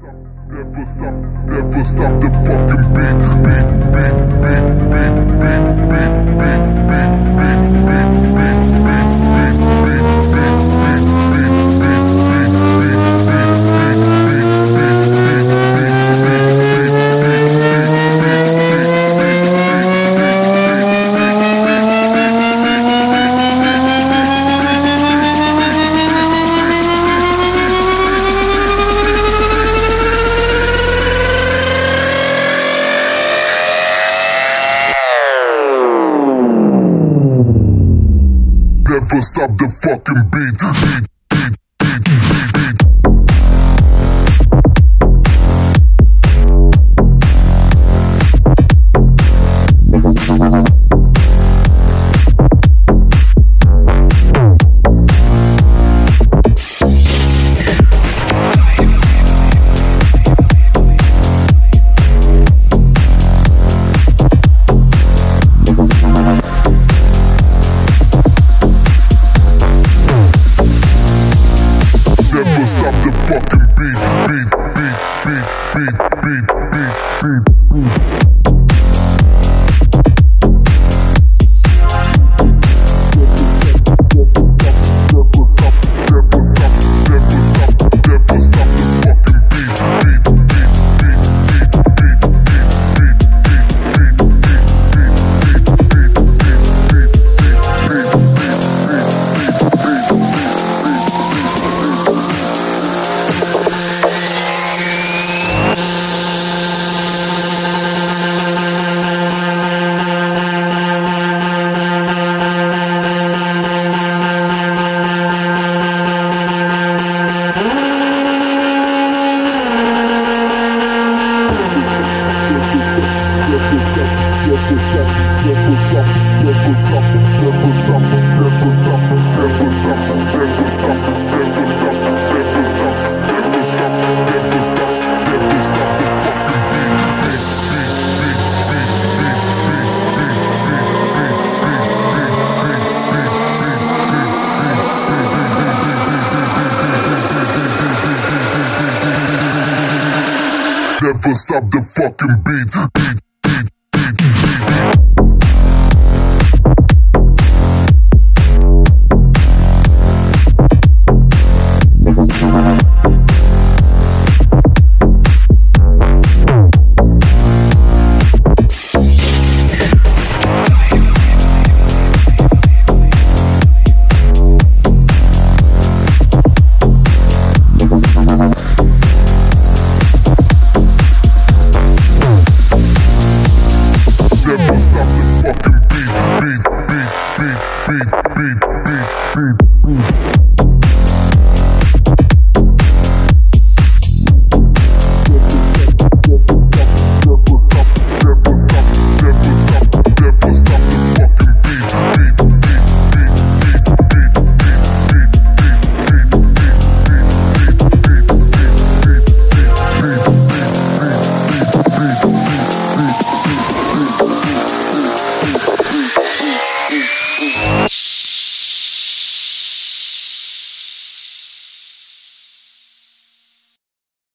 Never stop the fucking beat, beat, beat, beat, beat, beat, beat, beat, beat, beat, beat, beat, beat, beat, beat, never stop the fucking beat, beat. Never stop the fucking beat, beat, beat, beat, beat, beat, beat, beat, beat. Never stop the fucking beat, beat. Never stop the fucking beat, beat, beat, beat, beat, beat, beat, beat.